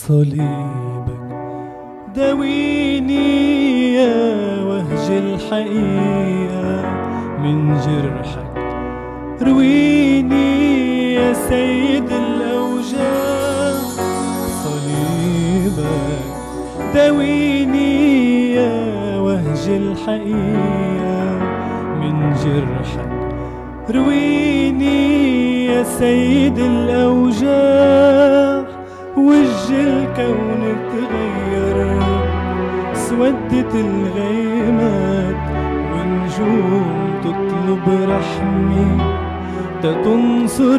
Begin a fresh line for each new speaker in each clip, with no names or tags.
صليبك داويني يا وهج الحقيقة، من جرحك رويني يا سيد الأوجاع. صليبك داويني يا وهج الحقيقة، من جرحك رويني يا سيد الأوجاع. وجه الكون تغير، سودت الغيمات ونجوم تطلب رحمي تتنصر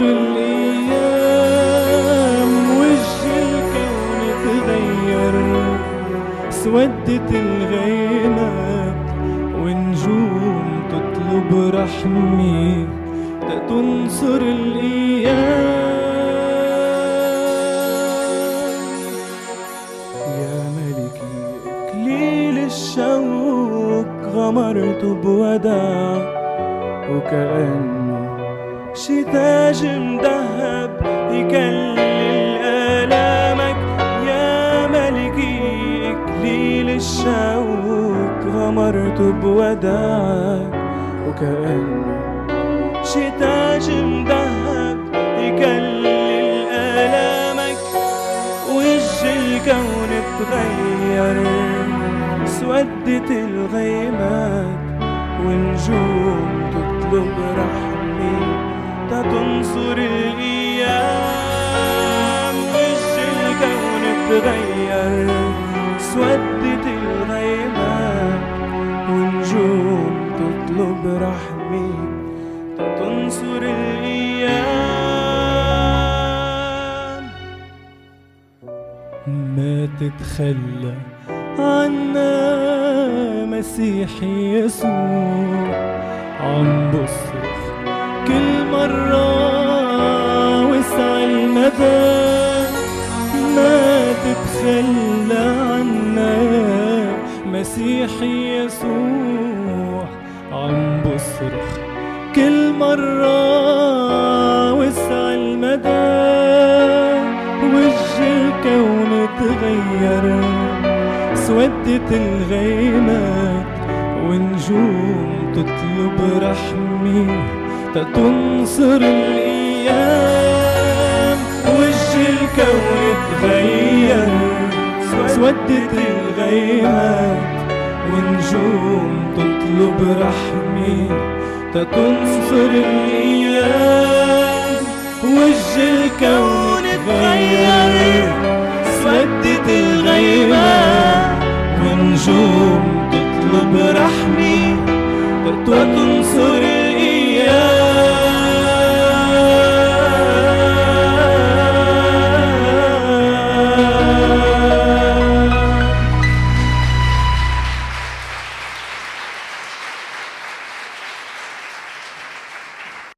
الأيام. وجه الكون تغير، سودت الغيمات ونجوم تطلب رحمي تتنصر الأيام. الشوق غمرت بوداع، وكأنه شي تاج مدهب يكلل آلامك يا ملكي. إكليل الشوق غمرت بوداعك، وكأنه شي تاج مدهب يكلل آلامك. وجه الكون تغير، سودت الغيمات ونجوم تطلب رحمي تتنصر الأيام. وجه الكون تغير، سودت الغيمات ونجوم تطلب رحمي تتنصر الأيام. ما تتخلى عنا مسيحي يسوع، عم بصرخ كل مرة وسع المدى. ما تتخلى عنا مسيحي يسوع، عم بصرخ كل مرة وسع المدى. وجه الكون تغير، سودت الغيمات ونجوم تطلب رحمي تتنصر الأيام. وجه الكون تغير، سودت الغيمات ونجوم تطلب رحمي تتنصر الأيام. وجه الكون تغير، سودت الغيمات ونجوم تطلب رحمي تتنصر